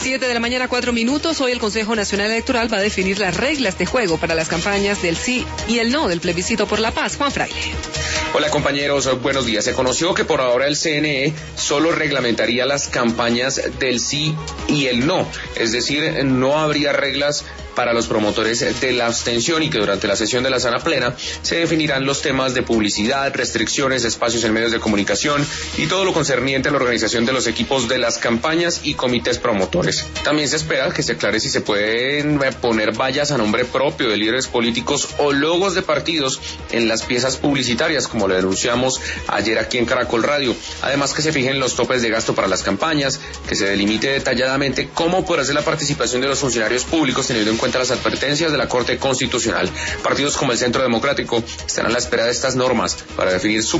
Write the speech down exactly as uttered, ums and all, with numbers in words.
Siete de la mañana, cuatro minutos. Hoy el Consejo Nacional Electoral va a definir las reglas de juego para las campañas del sí y el no del plebiscito por la paz. Juan Fraile. Hola compañeros, buenos días. Se conoció que por ahora el C N E solo reglamentaría las campañas del sí y el no, es decir, no habría reglas para los promotores de la abstención y que durante la sesión de la sala plena se definirán los temas de publicidad, restricciones, espacios en medios de comunicación y todo lo concerniente a la organización de los equipos de las campañas y comités promotores. También se espera que se aclare si se pueden poner vallas a nombre propio de líderes políticos o logos de partidos en las piezas publicitarias, como lo denunciamos ayer aquí en Caracol Radio. Además que se fijen los topes de gasto para las campañas, que se delimite detalladamente cómo podrá ser la participación de los funcionarios públicos teniendo en cuenta las advertencias de la Corte Constitucional. Partidos como el Centro Democrático están a la espera de estas normas para definir su